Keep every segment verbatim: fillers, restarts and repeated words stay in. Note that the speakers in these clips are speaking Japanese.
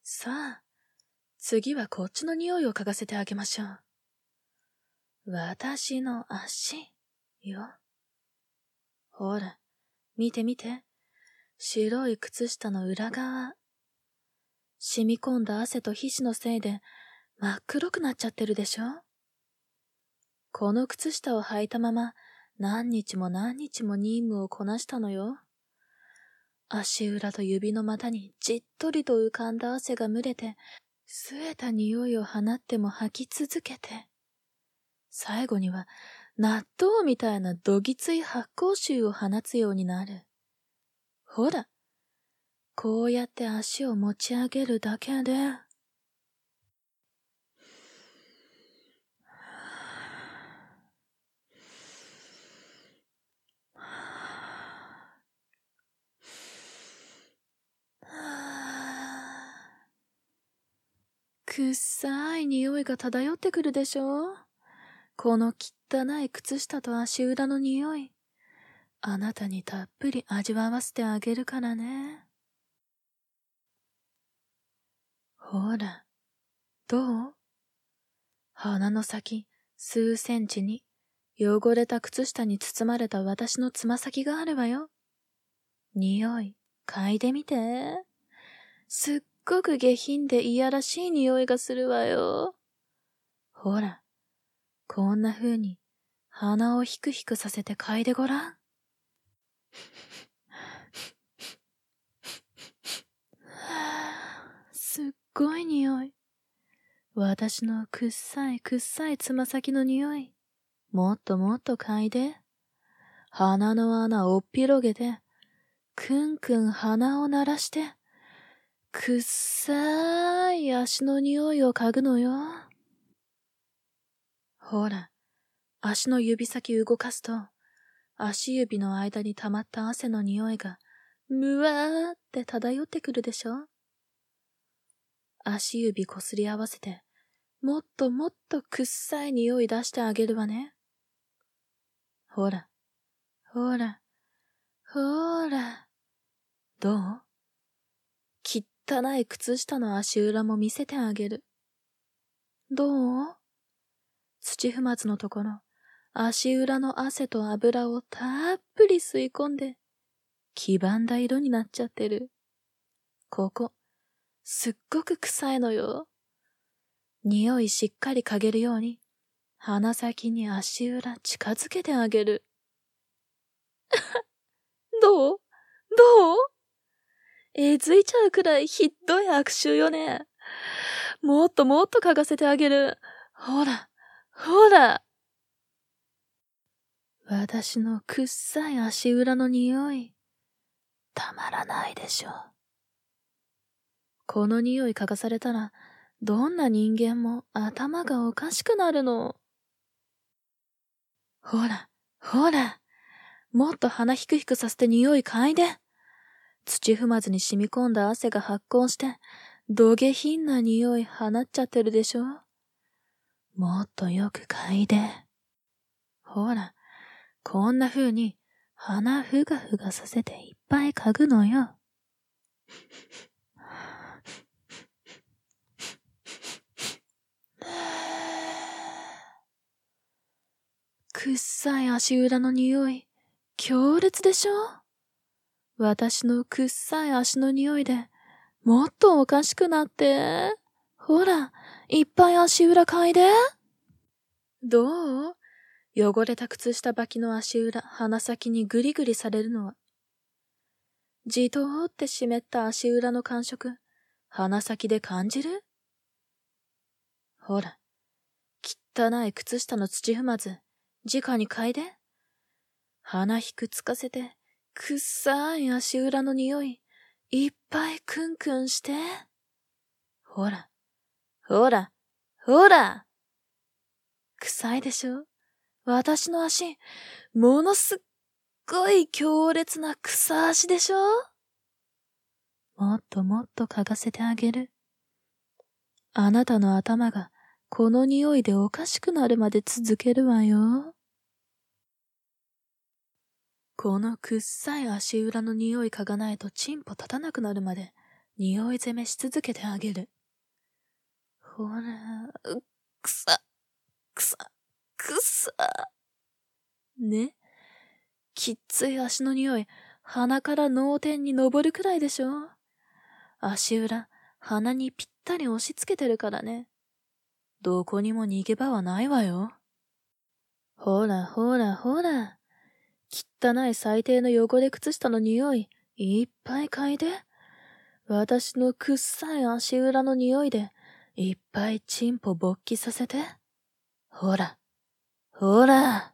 さあ、次はこっちの匂いを嗅がせてあげましょう。私の足よ。ほら、見て見て。白い靴下の裏側。染み込んだ汗と皮脂のせいで真っ黒くなっちゃってるでしょ。この靴下を履いたまま何日も何日も任務をこなしたのよ。足裏と指の股にじっとりと浮かんだ汗が蒸れて、吸えた匂いを放っても吐き続けて、最後には納豆みたいなどぎつい発酵臭を放つようになる。ほら、こうやって足を持ち上げるだけで、くっさい匂いが漂ってくるでしょ。この汚い靴下と足裏の匂い、あなたにたっぷり味わわせてあげるからね。ほら、どう？鼻の先、数センチに、汚れた靴下に包まれた私のつま先があるわよ。匂い、嗅いでみて。すっごく下品でいやらしい匂いがするわよ。ほら、こんな風に鼻をひくひくさせて嗅いでごらん。すっごい匂い。私のくっさいくっさいつま先の匂い。もっともっと嗅いで。鼻の穴をっ広げて、くんくん鼻を鳴らして、くっさい足の匂いを嗅ぐのよ。ほら、足の指先動かすと、足指の間に溜まった汗の匂いが、むわーって漂ってくるでしょ。足指こすり合わせて、もっともっとくっさい匂い出してあげるわね。ほら、ほら、ほら。どう？汚い靴下の足裏も見せてあげる。どう？土踏まずのところ、足裏の汗と油をたっぷり吸い込んで、黄ばんだ色になっちゃってる。ここ、すっごく臭いのよ。匂いしっかり嗅げるように、鼻先に足裏近づけてあげる。どう？どう？えずいちゃうくらいひっどい悪臭よね。もっともっと嗅がせてあげる。ほら、ほら。私のくっさい足裏の匂い、たまらないでしょ。この匂い嗅がされたら、どんな人間も頭がおかしくなるの。ほら、ほら。もっと鼻ひくひくさせて匂い嗅いで。土踏まずに染み込んだ汗が発酵して、ど下品な匂い放っちゃってるでしょ。もっとよく嗅いで。ほら、こんな風に鼻ふがふがさせていっぱい嗅ぐのよ。くっさい足裏の匂い、強烈でしょ？私のくっさい足の匂いで、もっとおかしくなって。ほら、いっぱい足裏嗅いで。どう？汚れた靴下履きの足裏、鼻先にグリグリされるのは。じとーって湿った足裏の感触、鼻先で感じる？ほら、汚い靴下の土踏まず、直に嗅いで。鼻ひくつかせて、くっさい足裏の匂い、いっぱいクンクンして。ほら、ほら、ほら。臭いでしょ？私の足、ものすっごい強烈な臭足でしょ？もっともっと嗅がせてあげる。あなたの頭がこの匂いでおかしくなるまで続けるわよ。このくっさい足裏の匂い嗅がないとチンポ立たなくなるまで匂い攻めし続けてあげる。ほら、うくさ、くさ、くさ。ね。きっつい足の匂い、鼻から脳天に昇るくらいでしょ。足裏、鼻にぴったり押し付けてるからね。どこにも逃げ場はないわよ。ほらほらほら。汚い最低の汚れ靴下の匂い、いっぱい嗅いで。私のくっさい足裏の匂いで、いっぱいチンポ勃起させて。ほら、ほら。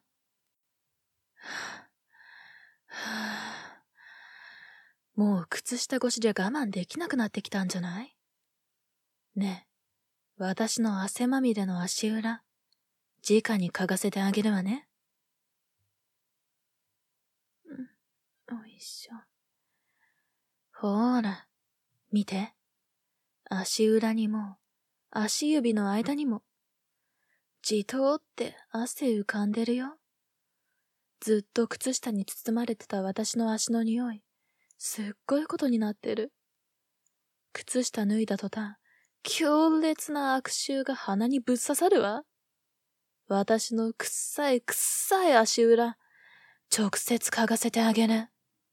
もう靴下越しじゃ我慢できなくなってきたんじゃない？ねえ、私の汗まみれの足裏、直に嗅がせてあげるわね。うん、おいしょ。ほーら、見て。足裏にも、足指の間にも、じとーって汗浮かんでるよ。ずっと靴下に包まれてた私の足の匂い、すっごいことになってる。靴下脱いだ途端、強烈な悪臭が鼻にぶっ刺さるわ。私のくっさいくっさい足裏、直接嗅がせてあげる。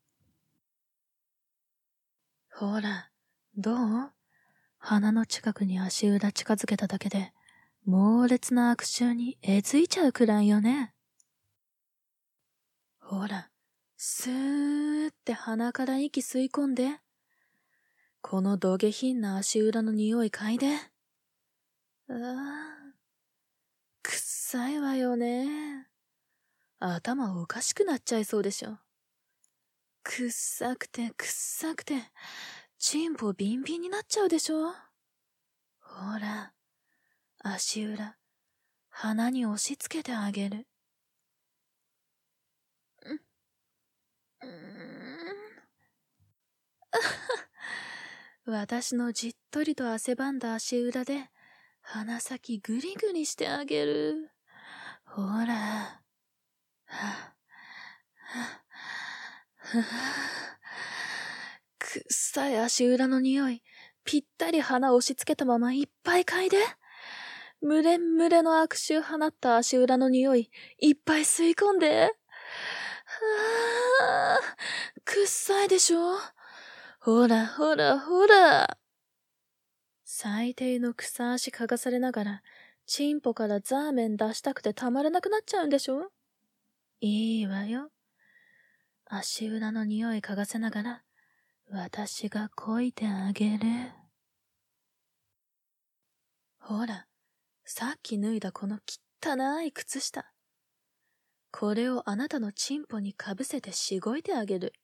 ほら、どう？鼻の近くに足裏近づけただけで、猛烈な悪臭にえずいちゃうくらいよね。ほら、スーって鼻から息吸い込んで。このど下品な足裏の匂い嗅いで。ああ、くっさいわよね。頭おかしくなっちゃいそうでしょ。くっさくてくっさくて、チンポビンビンになっちゃうでしょ。ほら、足裏、鼻に押し付けてあげる。う、うーん。私のじっとりと汗ばんだ足裏で、鼻先ぐりぐりしてあげる。ほら。はははくっさい足裏の匂い、ぴったり鼻押し付けたままいっぱい嗅いで。むれんむれの悪臭放った足裏の匂い、いっぱい吸い込んで。はあ、くっさいでしょ。ほらほらほら。最低の草足嗅がされながら、チンポからザーメン出したくてたまらなくなっちゃうんでしょ？いいわよ。足裏の匂い嗅がせながら、私がこいてあげる。ほら、さっき脱いだこの汚い靴下。これをあなたのチンポにかぶせてしごいてあげる。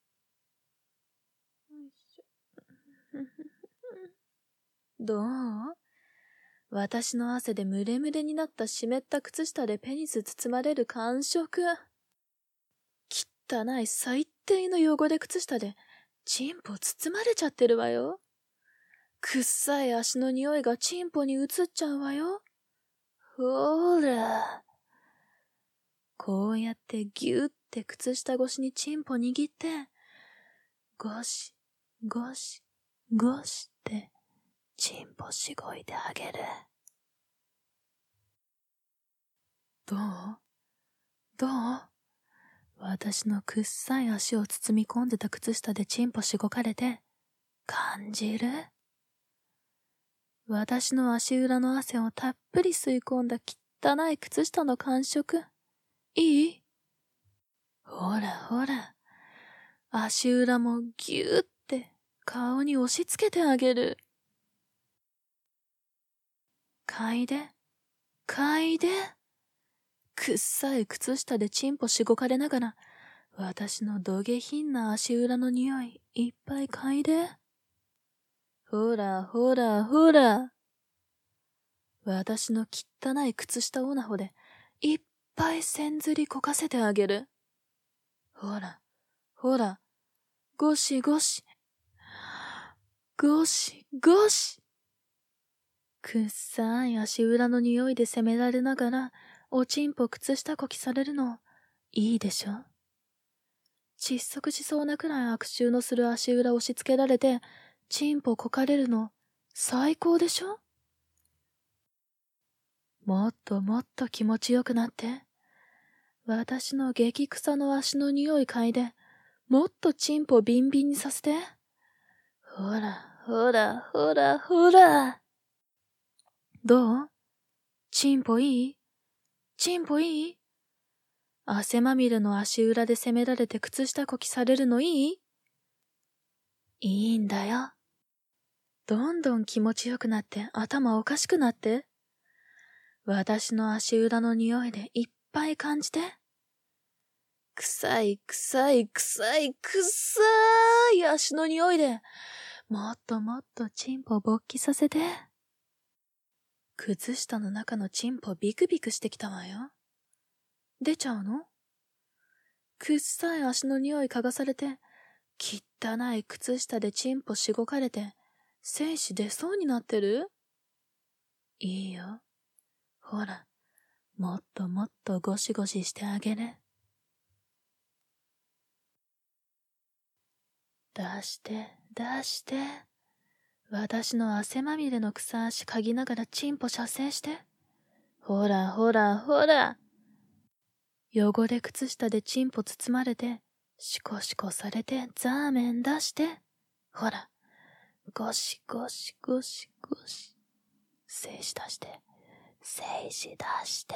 どう？私の汗でムレムレになった湿った靴下でペニス包まれる感触。汚い最低の汚れ靴下でチンポ包まれちゃってるわよ。くっさい足の匂いがチンポに移っちゃうわよ。ほーら。こうやってぎゅって靴下越しにチンポ握って、ゴシ、ゴシ、ゴシってチンポしごいてあげる。どう？どう？私のくっさい足を包み込んでた靴下でチンポしごかれて、感じる？私の足裏の汗をたっぷり吸い込んだ汚い靴下の感触。いい？ほらほら。足裏もぎゅーって顔に押し付けてあげる。嗅いで、嗅いで。くっさい靴下でチンポしごかれながら、私のど下品な足裏の匂いいっぱい嗅いで。ほらほらほら。私の汚い靴下オナホでいっぱい線ずりこかせてあげる。ほら、ほら、ゴシゴシ、ゴシゴシ。くっさい足裏の匂いで責められながら、おちんぽ靴下こきされるの、いいでしょ？窒息しそうなくらい悪臭のする足裏押し付けられて、 チンポこかれるの最高でしょ？もっともっと気持ちよくなって、私の激臭の足の匂い嗅いで、もっとチンポビンビンにさせて。ほら、ほら、ほら、ほら。どう？チンポいい？チンポいい？汗まみれの足裏で責められて靴下こきされるのいい？いいんだよ。どんどん気持ちよくなって頭おかしくなって。私の足裏の匂いでいっぱい感じて。臭い臭い臭い臭い足の匂いで、もっともっとチンポ勃起させて。靴下の中のチンポビクビクしてきたわよ。出ちゃうの？臭い足の匂い嗅がされて、汚い靴下でチンポしごかれて、精子出そうになってる？いいよ。ほら、もっともっとゴシゴシしてあげれ。出して、出して。私の汗まみれの草足嗅ぎながらチンポ射精して。ほらほらほら。汚れ靴下でチンポ包まれて、シコシコされてザーメン出して。ほら、ゴシゴシゴシゴシ。精子出して、精子出して。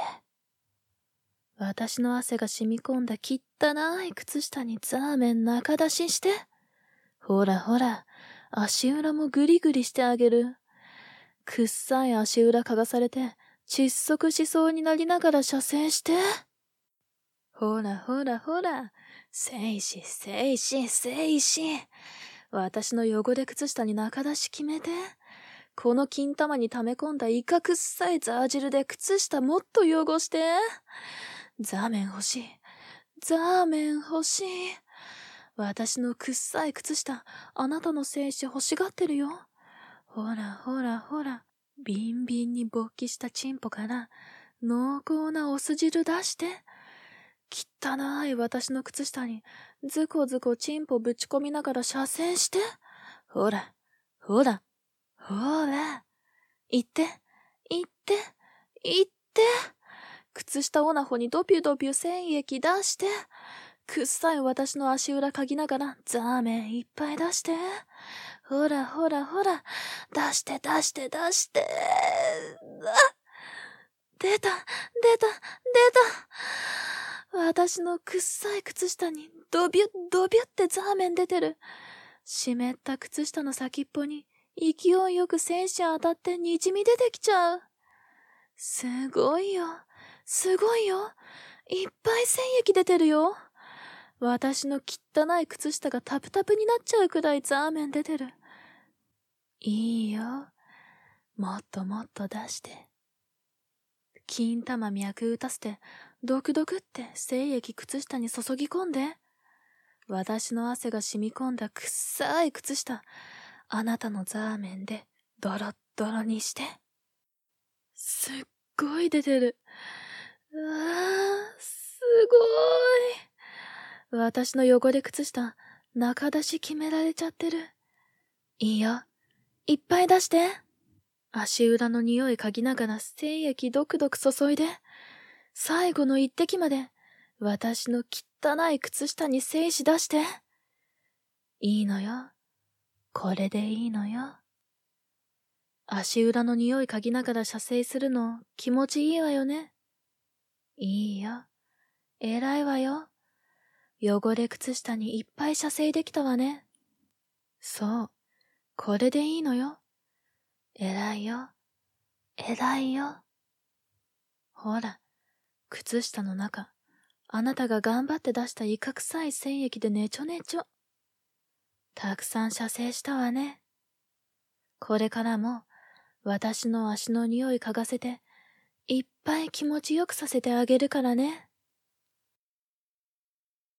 私の汗が染み込んだ汚い靴下にザーメン中出しして。ほらほら、足裏もグリグリしてあげる。くっさい足裏嗅がされて、窒息しそうになりながら射精して。ほらほらほら、精子精子精子。私の汚れ靴下に中出し決めて。この金玉に溜め込んだイカくっさいザー汁で靴下もっと汚して。ザーメン欲しい。ザーメン欲しい。私のくっさい靴下、あなたの精子欲しがってるよ。ほらほらほら、ビンビンに勃起したチンポから濃厚なお酢汁出して。汚い私の靴下にズコズコチンポぶち込みながら射精して。ほら、ほら、ほら。行って、行って、行って。靴下オナホにドピュドピュ精液出して。くっさい私の足裏嗅ぎながらザーメンいっぱい出して。ほらほらほら、出して出して出して。あ、出た、出た、出た。私のくっさい靴下にドビュッドビュってザーメン出てる。湿った靴下の先っぽに勢いよく精子当たって滲み出てきちゃう。すごいよ。すごいよ。いっぱい精液出てるよ。私の汚い靴下がタプタプになっちゃうくらいザーメン出てる。いいよ。もっともっと出して。金玉脈打たせて、ドクドクって精液靴下に注ぎ込んで。私の汗が染み込んだくっさい靴下、あなたのザーメンでドロッドロにして。すっごい出てる。うわー、すごーい。私の汚れ靴下、中出し決められちゃってる。いいよ。いっぱい出して。足裏の匂い嗅ぎながら精液ドクドク注いで。最後の一滴まで、私の汚い靴下に精子出して。いいのよ。これでいいのよ。足裏の匂い嗅ぎながら射精するの気持ちいいわよね。いいよ。偉いわよ。汚れ靴下にいっぱい射精できたわね。そう。これでいいのよ。偉いよ。偉いよ。ほら、靴下の中、あなたが頑張って出したイカ臭い精液でねちょねちょ。たくさん射精したわね。これからも、私の足の匂い嗅がせて、いっぱい気持ちよくさせてあげるからね。